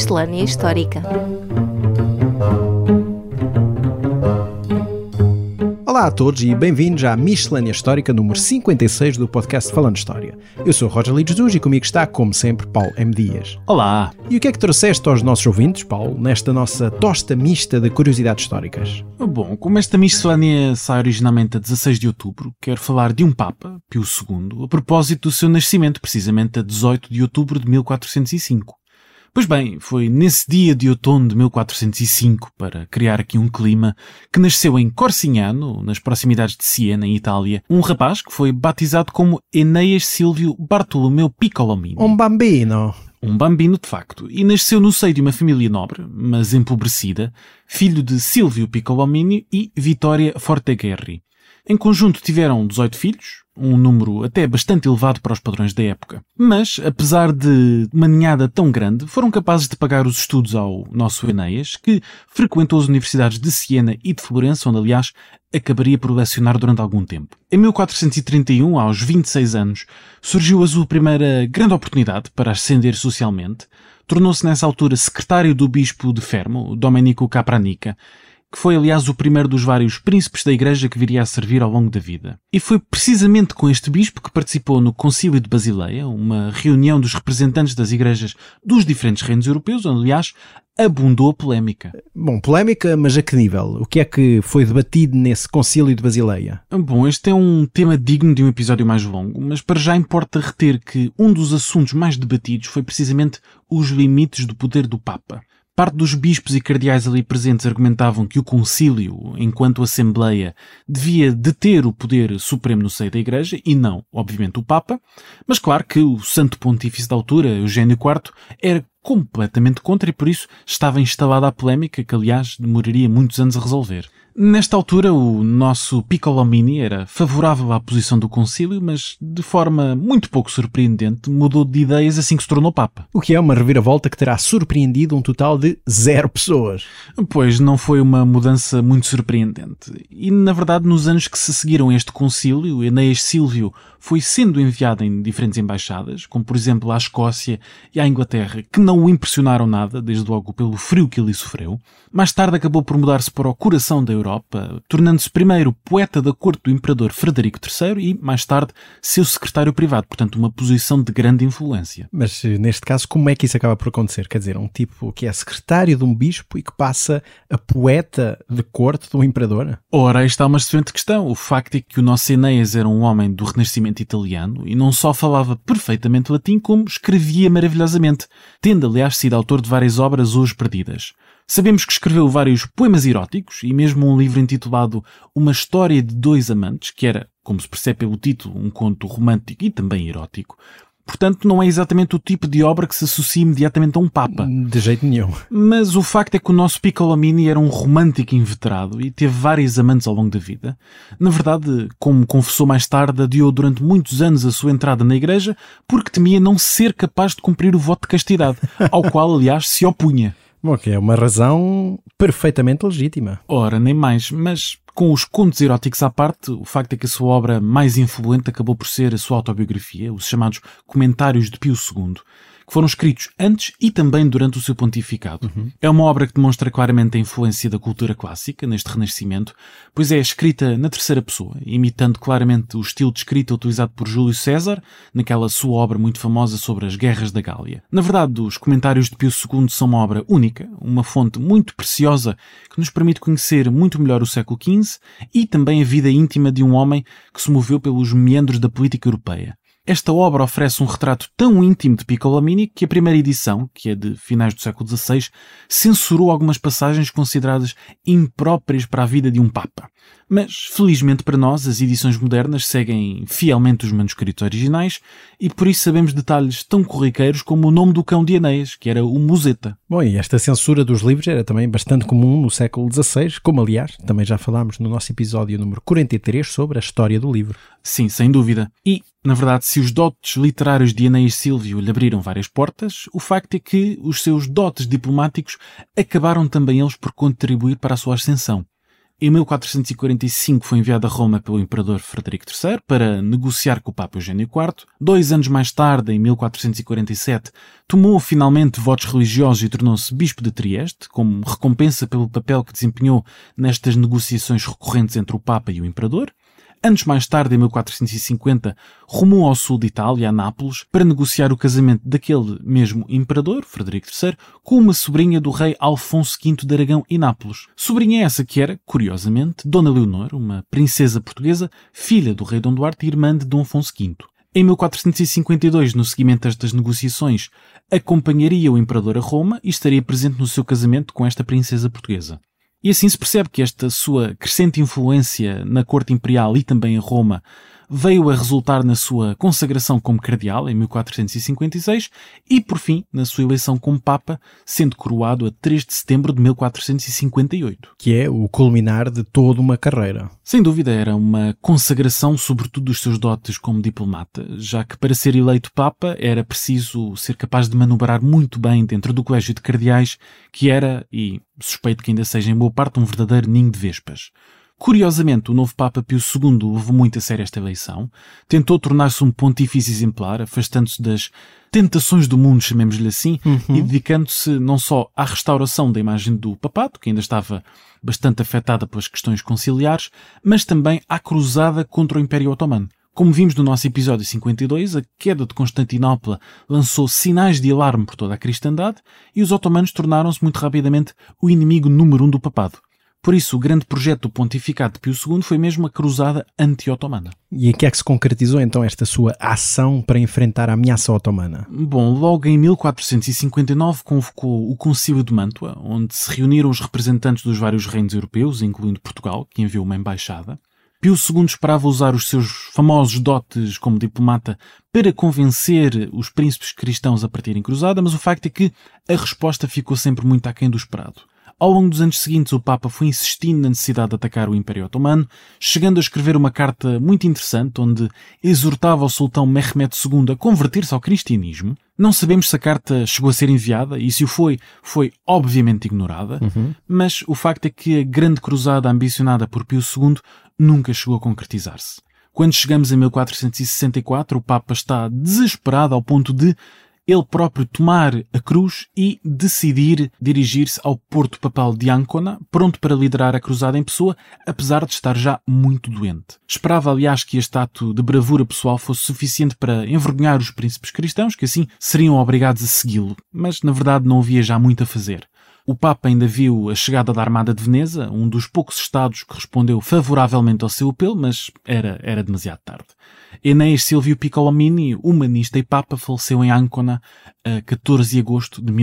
Miscelânea Histórica. Olá a todos e bem-vindos à Miscelânea Histórica número 56 do podcast Falando História. Eu sou Roger Lides Duz e comigo está, como sempre, Paulo M. Dias. Olá! E o que é que trouxeste aos nossos ouvintes, Paulo, nesta nossa tosta mista de curiosidades históricas? Bom, como esta miscelânea sai originalmente a 16 de outubro, quero falar de um Papa, Pio II, a propósito do seu nascimento, precisamente a 18 de outubro de 1405. Pois bem, foi nesse dia de outono de 1405, para criar aqui um clima, que nasceu em Corsignano, nas proximidades de Siena, em Itália, um rapaz que foi batizado como Enéas Silvio Bartolomeu Piccolomini. Um bambino! Um bambino, de facto, e nasceu no seio de uma família nobre, mas empobrecida, filho de Silvio Piccolomini e Vittoria Fortegherri. Em conjunto tiveram 18 filhos, um número até bastante elevado para os padrões da época. Mas, apesar de uma ninhada tão grande, foram capazes de pagar os estudos ao nosso Enéas, que frequentou as universidades de Siena e de Florença, onde, aliás, acabaria por lecionar durante algum tempo. Em 1431, aos 26 anos, surgiu a sua primeira grande oportunidade para ascender socialmente. Tornou-se nessa altura secretário do bispo de Fermo, Domenico Capranica, que foi, aliás, o primeiro dos vários príncipes da Igreja que viria a servir ao longo da vida. E foi precisamente com este bispo que participou no Concílio de Basileia, uma reunião dos representantes das igrejas dos diferentes reinos europeus, onde, aliás, abundou a polémica. Bom, polémica, mas a que nível? O que é que foi debatido nesse Concílio de Basileia? Bom, este é um tema digno de um episódio mais longo, mas para já importa reter que um dos assuntos mais debatidos foi precisamente os limites do poder do Papa. Parte dos bispos e cardeais ali presentes argumentavam que o concílio, enquanto assembleia, devia deter o poder supremo no seio da Igreja e não, obviamente, o Papa, mas claro que o santo pontífice da altura, Eugênio IV, era completamente contra e por isso estava instalada a polémica que, aliás, demoraria muitos anos a resolver. Nesta altura, o nosso Piccolomini era favorável à posição do concílio, mas de forma muito pouco surpreendente mudou de ideias assim que se tornou Papa. O que é uma reviravolta que terá surpreendido um total de 0 pessoas. Pois, não foi uma mudança muito surpreendente. E, na verdade, nos anos que se seguiram a este concílio, Enéas Silvio foi sendo enviado em diferentes embaixadas, como por exemplo à Escócia e à Inglaterra, que não o impressionaram nada, desde logo pelo frio que ele sofreu. Mais tarde acabou por mudar-se para o coração da Europa, tornando-se primeiro poeta da corte do imperador Frederico III e, mais tarde, seu secretário privado, portanto uma posição de grande influência. Mas, neste caso, como é que isso acaba por acontecer? Quer dizer, um tipo que é secretário de um bispo e que passa a poeta de corte do imperador? Ora, aí está uma excelente questão. O facto é que o nosso Enéas era um homem do Renascimento italiano e não só falava perfeitamente latim, como escrevia maravilhosamente, tendo, aliás, sido autor de várias obras hoje perdidas. Sabemos que escreveu vários poemas eróticos e mesmo um livro intitulado Uma História de Dois Amantes, que era, como se percebe pelo título, um conto romântico e também erótico. Portanto, não é exatamente o tipo de obra que se associa imediatamente a um Papa. De jeito nenhum. Mas o facto é que o nosso Piccolomini era um romântico inveterado e teve várias amantes ao longo da vida. Na verdade, como confessou mais tarde, adiou durante muitos anos a sua entrada na Igreja porque temia não ser capaz de cumprir o voto de castidade, ao qual, aliás, se opunha. Bom, que é uma razão perfeitamente legítima. Ora, nem mais, mas com os contos eróticos à parte, o facto é que a sua obra mais influente acabou por ser a sua autobiografia, os chamados Comentários de Pio II, que foram escritos antes e também durante o seu pontificado. É uma obra que demonstra claramente a influência da cultura clássica neste Renascimento, pois é escrita na terceira pessoa, imitando claramente o estilo de escrita utilizado por Júlio César, naquela sua obra muito famosa sobre as guerras da Gália. Na verdade, os Comentários de Pio II são uma obra única, uma fonte muito preciosa que nos permite conhecer muito melhor o século XV e também a vida íntima de um homem que se moveu pelos meandros da política europeia. Esta obra oferece um retrato tão íntimo de Piccolomini que a primeira edição, que é de finais do século XVI, censurou algumas passagens consideradas impróprias para a vida de um Papa. Mas, felizmente para nós, as edições modernas seguem fielmente os manuscritos originais e por isso sabemos detalhes tão corriqueiros como o nome do cão de Enéas, que era o Museta. Bom, e esta censura dos livros era também bastante comum no século XVI, como aliás também já falámos no nosso episódio número 43 sobre a história do livro. Sim, sem dúvida. E, na verdade, se os dotes literários de Enéas Silvio lhe abriram várias portas, o facto é que os seus dotes diplomáticos acabaram também eles por contribuir para a sua ascensão. Em 1445 foi enviado a Roma pelo imperador Frederico III para negociar com o Papa Eugênio IV. 2 anos mais tarde, em 1447, tomou finalmente votos religiosos e tornou-se bispo de Trieste, como recompensa pelo papel que desempenhou nestas negociações recorrentes entre o Papa e o imperador. Anos mais tarde, em 1450, rumou ao sul de Itália, a Nápoles, para negociar o casamento daquele mesmo imperador, Frederico III, com uma sobrinha do rei Alfonso V de Aragão e Nápoles. Sobrinha essa que era, curiosamente, Dona Leonor, uma princesa portuguesa, filha do rei Dom Duarte e irmã de Dom Afonso V. Em 1452, no seguimento destas negociações, acompanharia o imperador a Roma e estaria presente no seu casamento com esta princesa portuguesa. E assim se percebe que esta sua crescente influência na corte imperial e também em Roma veio a resultar na sua consagração como cardeal em 1456 e, por fim, na sua eleição como Papa, sendo coroado a 3 de setembro de 1458. Que é o culminar de toda uma carreira. Sem dúvida, era uma consagração sobretudo dos seus dotes como diplomata, já que para ser eleito Papa era preciso ser capaz de manobrar muito bem dentro do colégio de cardeais, que era, e suspeito que ainda seja em boa parte, um verdadeiro ninho de vespas. Curiosamente, o novo Papa Pio II levou muito a sério esta eleição, tentou tornar-se um pontífice exemplar, afastando-se das tentações do mundo, chamemos-lhe assim, e dedicando-se não só à restauração da imagem do papado, que ainda estava bastante afetada pelas questões conciliares, mas também à cruzada contra o Império Otomano. Como vimos no nosso episódio 52, a queda de Constantinopla lançou sinais de alarme por toda a cristandade e os otomanos tornaram-se muito rapidamente o inimigo número 1 do papado. Por isso, o grande projeto do pontificado de Pio II foi mesmo a cruzada anti-otomana. E em que é que se concretizou então esta sua ação para enfrentar a ameaça otomana? Bom, logo em 1459 convocou o Concílio de Mantua, onde se reuniram os representantes dos vários reinos europeus, incluindo Portugal, que enviou uma embaixada. Pio II esperava usar os seus famosos dotes como diplomata para convencer os príncipes cristãos a partirem cruzada, mas o facto é que a resposta ficou sempre muito aquém do esperado. Ao longo dos anos seguintes, o Papa foi insistindo na necessidade de atacar o Império Otomano, chegando a escrever uma carta muito interessante onde exortava o sultão Mehmed II a converter-se ao cristianismo. Não sabemos se a carta chegou a ser enviada e se o foi obviamente ignorada, mas o facto é que a grande cruzada ambicionada por Pio II nunca chegou a concretizar-se. Quando chegamos em 1464, o Papa está desesperado ao ponto de ele próprio tomar a cruz e decidir dirigir-se ao Porto Papal de Ancona, pronto para liderar a cruzada em pessoa, apesar de estar já muito doente. Esperava, aliás, que este ato de bravura pessoal fosse suficiente para envergonhar os príncipes cristãos, que assim seriam obrigados a segui-lo, mas na verdade não havia já muito a fazer. O Papa ainda viu a chegada da Armada de Veneza, um dos poucos estados que respondeu favoravelmente ao seu apelo, mas era demasiado tarde. Enéas Silvio Piccolomini, humanista e Papa, faleceu em Ancona a 14 de agosto de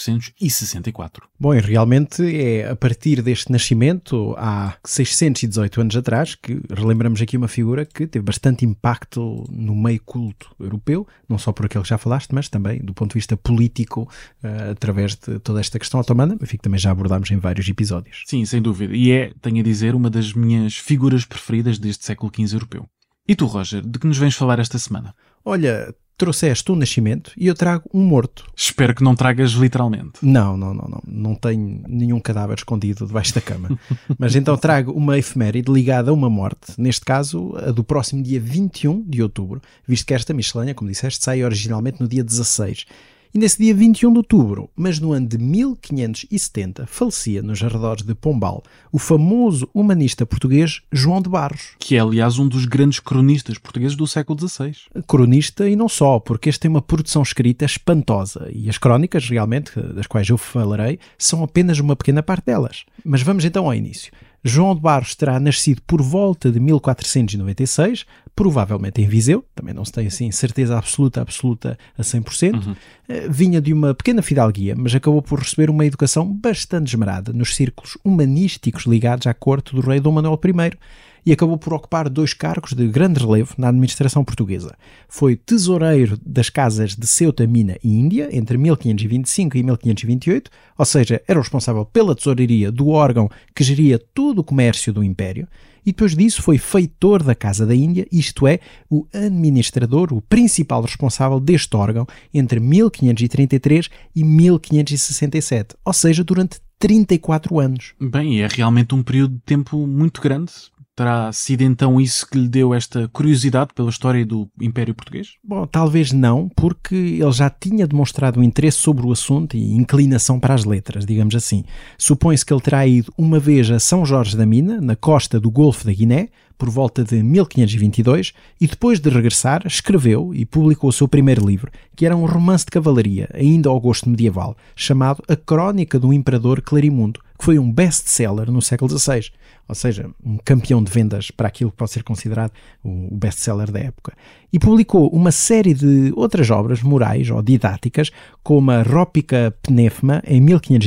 1464. Bom, e realmente é a partir deste nascimento, há 618 anos atrás, que relembramos aqui uma figura que teve bastante impacto no meio culto europeu, não só por aquilo que já falaste, mas também do ponto de vista político, através de toda esta questão otomana, enfim, que também já abordámos em vários episódios. Sim, sem dúvida. E tenho a dizer, uma das minhas figuras preferidas deste século XV europeu. E tu, Roger, de que nos vens falar esta semana? Olha, trouxeste um nascimento e eu trago um morto. Espero que não tragas literalmente. Não tenho nenhum cadáver escondido debaixo da cama. Mas então trago uma efeméride ligada a uma morte, neste caso a do próximo dia 21 de outubro, visto que esta miscelânea, como disseste, sai originalmente no dia 16. E nesse dia 21 de outubro, mas no ano de 1570, falecia nos arredores de Pombal o famoso humanista português João de Barros. Que é, aliás, um dos grandes cronistas portugueses do século XVI. Cronista e não só, porque este tem uma produção escrita espantosa e as crónicas, realmente, das quais eu falarei, são apenas uma pequena parte delas. Mas vamos então ao início. João de Barros terá nascido por volta de 1496, provavelmente em Viseu, também não se tem assim certeza absoluta a 100%. Vinha de uma pequena fidalguia, mas acabou por receber uma educação bastante esmerada nos círculos humanísticos ligados à corte do rei Dom Manuel I. e acabou por ocupar 2 cargos de grande relevo na administração portuguesa. Foi tesoureiro das casas de Ceuta, Mina e Índia entre 1525 e 1528, ou seja, era o responsável pela tesouraria do órgão que geria todo o comércio do Império, e depois disso foi feitor da Casa da Índia, isto é, o administrador, o principal responsável deste órgão entre 1533 e 1567, ou seja, durante 34 anos. Bem, é realmente um período de tempo muito grande. Terá sido então isso que lhe deu esta curiosidade pela história do Império Português? Bom, talvez não, porque ele já tinha demonstrado um interesse sobre o assunto e inclinação para as letras, digamos assim. Supõe-se que ele terá ido uma vez a São Jorge da Mina, na costa do Golfo da Guiné, por volta de 1522, e depois de regressar, escreveu e publicou o seu primeiro livro, que era um romance de cavalaria, ainda ao gosto medieval, chamado A Crónica do Imperador Clarimundo, que foi um best-seller no século XVI, ou seja, um campeão de vendas para aquilo que pode ser considerado o best-seller da época. E publicou uma série de outras obras morais ou didáticas, como a Rópica Pnefma, em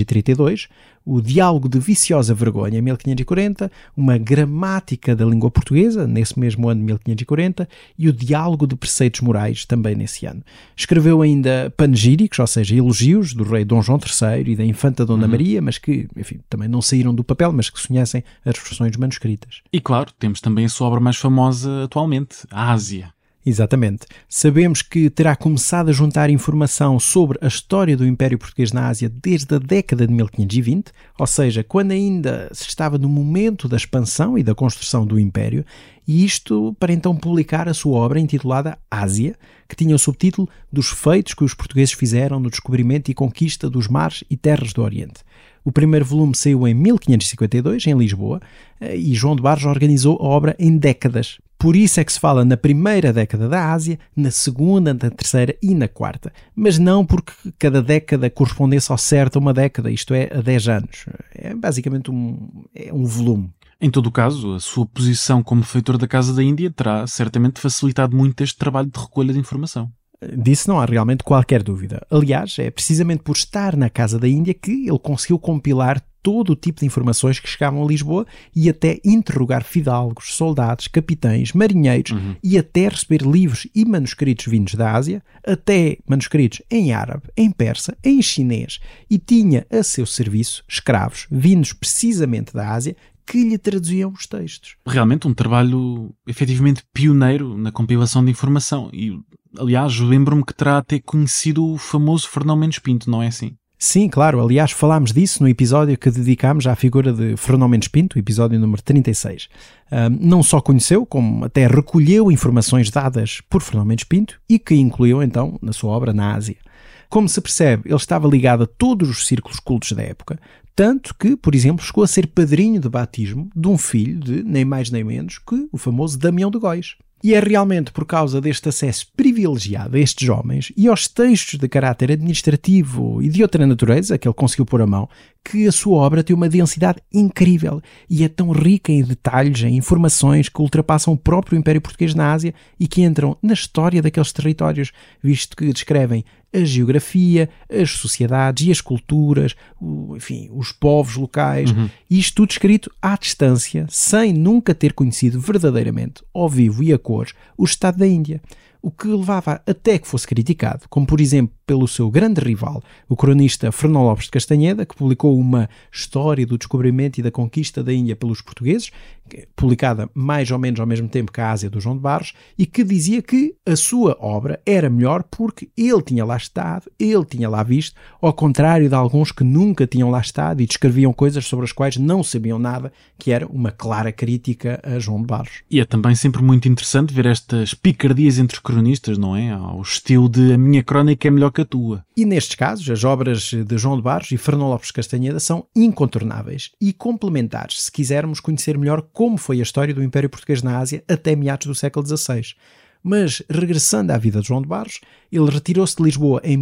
1532, o Diálogo de Viciosa Vergonha, em 1540, uma Gramática da Língua Portuguesa, nesse mesmo ano de 1540, e o Diálogo de Preceitos Morais, também nesse ano. Escreveu ainda panegíricos, ou seja, elogios do rei Dom João III e da infanta Dona Maria, mas que, enfim, também não saíram do papel, mas que se conhecem as versões manuscritas. E claro, temos também a sua obra mais famosa atualmente, a Ásia. Exatamente. Sabemos que terá começado a juntar informação sobre a história do Império Português na Ásia desde a década de 1520, ou seja, quando ainda se estava no momento da expansão e da construção do Império, e isto para então publicar a sua obra intitulada Ásia, que tinha o subtítulo Dos feitos que os portugueses fizeram no descobrimento e conquista dos mares e terras do Oriente. O primeiro volume saiu em 1552, em Lisboa, e João de Barros organizou a obra em décadas. Por isso é que se fala na primeira década da Ásia, na segunda, na terceira e na quarta. Mas não porque cada década correspondesse ao certo a uma década, isto é, a 10 anos. É basicamente um volume. Em todo o caso, a sua posição como feitor da Casa da Índia terá certamente facilitado muito este trabalho de recolha de informação. Disso não há realmente qualquer dúvida. Aliás, é precisamente por estar na Casa da Índia que ele conseguiu compilar todo o tipo de informações que chegavam a Lisboa e até interrogar fidalgos, soldados, capitães, marinheiros e até receber livros e manuscritos vindos da Ásia, até manuscritos em árabe, em persa, em chinês, e tinha a seu serviço escravos vindos precisamente da Ásia que lhe traduziam os textos. Realmente um trabalho efetivamente pioneiro na compilação de informação e, aliás, lembro-me que terá até conhecido o famoso Fernão Mendes Pinto, não é assim? Sim, claro. Aliás, falámos disso no episódio que dedicámos à figura de Fernão Mendes Pinto, episódio número 36. Não só conheceu, como até recolheu informações dadas por Fernão Mendes Pinto e que incluiu, então, na sua obra na Ásia. Como se percebe, ele estava ligado a todos os círculos cultos da época, tanto que, por exemplo, chegou a ser padrinho de batismo de um filho de, nem mais nem menos, que o famoso Damião de Góis. E é realmente por causa deste acesso privilegiado a estes homens e aos textos de caráter administrativo e de outra natureza que ele conseguiu pôr a mão, que a sua obra tem uma densidade incrível e é tão rica em detalhes, em informações que ultrapassam o próprio Império Português na Ásia e que entram na história daqueles territórios, visto que descrevem a geografia, as sociedades e as culturas, enfim, os povos locais, e isto tudo escrito à distância, sem nunca ter conhecido verdadeiramente, ao vivo e a cores, o Estado da Índia. O que levava até que fosse criticado, como por exemplo pelo seu grande rival, o cronista Fernão Lopes de Castanheda, que publicou uma História do Descobrimento e da Conquista da Índia pelos Portugueses, publicada mais ou menos ao mesmo tempo que a Ásia do João de Barros, e que dizia que a sua obra era melhor porque ele tinha lá estado, ele tinha lá visto, ao contrário de alguns que nunca tinham lá estado e descreviam coisas sobre as quais não sabiam nada, que era uma clara crítica a João de Barros. E é também sempre muito interessante ver estas picardias entre cronistas, não é? Ao estilo de a minha crónica é melhor que a tua. E nestes casos, as obras de João de Barros e Fernão Lopes de Castanheda são incontornáveis e complementares se quisermos conhecer melhor como foi a história do Império Português na Ásia até meados do século XVI. Mas, regressando à vida de João de Barros, ele retirou-se de Lisboa em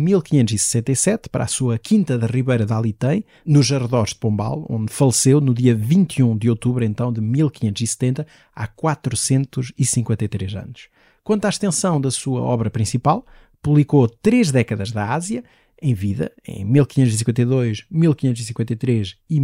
1567 para a sua Quinta da Ribeira de Alitém, nos arredores de Pombal, onde faleceu no dia 21 de outubro então, de 1570, há 453 anos. Quanto à extensão da sua obra principal, publicou 3 décadas da Ásia em vida, em 1552, 1553 e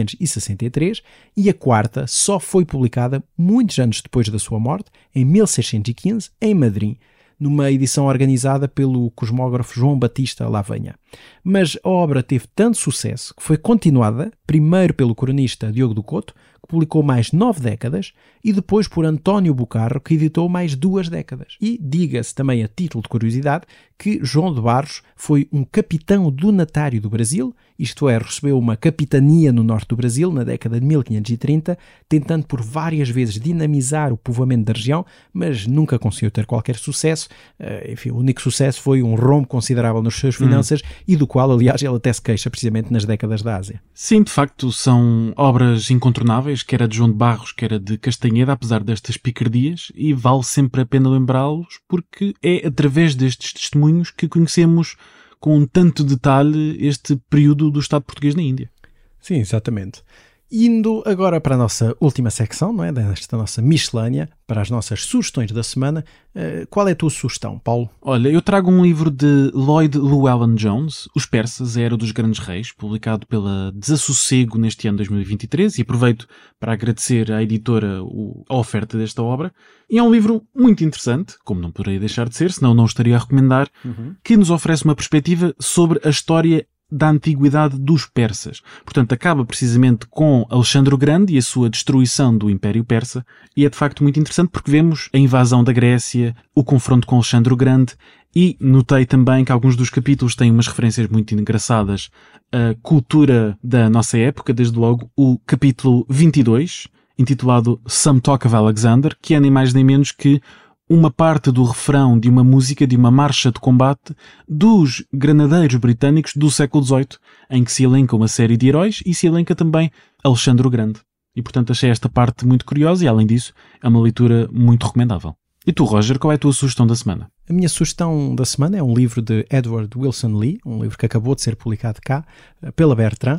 1563, e a quarta só foi publicada muitos anos depois da sua morte, em 1615, em Madrid, numa edição organizada pelo cosmógrafo João Batista Lavagna. Mas a obra teve tanto sucesso que foi continuada, primeiro pelo cronista Diogo do Couto, que publicou mais 9 décadas, e depois por António Bucarro, que editou mais 2 décadas. E diga-se também a título de curiosidade que João de Barros foi um capitão donatário do Brasil, isto é, recebeu uma capitania no norte do Brasil na década de 1530, tentando por várias vezes dinamizar o povoamento da região, mas nunca conseguiu ter qualquer sucesso. Enfim, o único sucesso foi um rombo considerável nas suas finanças e do qual, aliás, ele até se queixa precisamente nas décadas da Ásia. Sim, de facto, são obras incontornáveis, quer a de João de Barros, quer a de Castanheda, apesar destas picardias, e vale sempre a pena lembrá-los, porque é através destes testemunhos que conhecemos com tanto detalhe este período do Estado português na Índia. Sim, exatamente. Indo agora para a nossa última secção, não é? Desta nossa miscelânea, para as nossas sugestões da semana, qual é a tua sugestão, Paulo? Olha, eu trago um livro de Lloyd Llewellyn Jones, Os Persas, a Era dos Grandes Reis, publicado pela Desassossego neste ano 2023, e aproveito para agradecer à editora a oferta desta obra. E é um livro muito interessante, como não poderia deixar de ser, senão não o estaria a recomendar, que nos oferece uma perspectiva sobre a história da antiguidade dos persas. Portanto, acaba precisamente com Alexandre o Grande e a sua destruição do Império Persa, e é de facto muito interessante porque vemos a invasão da Grécia, o confronto com Alexandre o Grande, e notei também que alguns dos capítulos têm umas referências muito engraçadas à cultura da nossa época, desde logo o capítulo 22, intitulado Some Talk of Alexander, que é nem mais nem menos que uma parte do refrão de uma música de uma marcha de combate dos granadeiros britânicos do século XVIII, em que se elenca uma série de heróis e se elenca também Alexandre o Grande. E, portanto, achei esta parte muito curiosa e, além disso, é uma leitura muito recomendável. E tu, Roger, qual é a tua sugestão da semana? A minha sugestão da semana é um livro de Edward Wilson Lee, um livro que acabou de ser publicado cá pela Bertrand,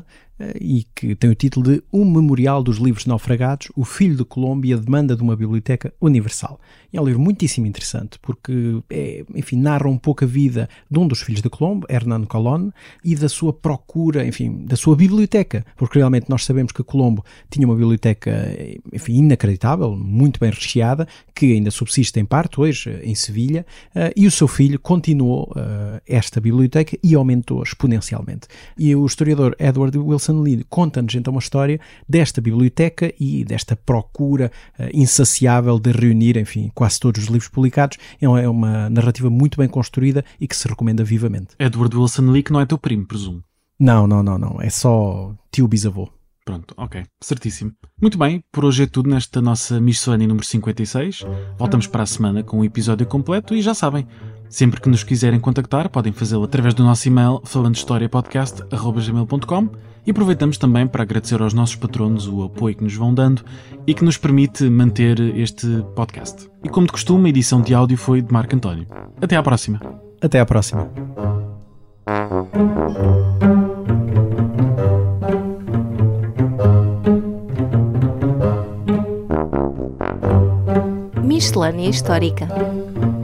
e que tem o título de Um Memorial dos Livros Naufragados, o Filho de Colombo e a Demanda de uma Biblioteca Universal. E é um livro muitíssimo interessante, porque enfim, narra um pouco a vida de um dos filhos de Colombo, Hernán Colón, e da sua procura, enfim, da sua biblioteca, porque realmente nós sabemos que Colombo tinha uma biblioteca, enfim, inacreditável, muito bem recheada, que ainda subsiste em parte hoje em Sevilha, e o seu filho continuou esta biblioteca e aumentou exponencialmente. E o historiador Edward Wilson Lee conta-nos então uma história desta biblioteca e desta procura insaciável de reunir, enfim, quase todos os livros publicados. É uma narrativa muito bem construída e que se recomenda vivamente. Edward Wilson Lee, que não é teu primo, presumo? Não. É só tio bisavô. Pronto, ok. Certíssimo. Muito bem, por hoje é tudo nesta nossa miscelânea número 56. Voltamos para a semana com o episódio completo e já sabem, sempre que nos quiserem contactar, podem fazê-lo através do nosso e-mail falandohistoriapodcast@gmail.com, e aproveitamos também para agradecer aos nossos patronos o apoio que nos vão dando e que nos permite manter este podcast. E como de costume, a edição de áudio foi de Marco António. Até à próxima. Até à próxima. Miscelânea Histórica.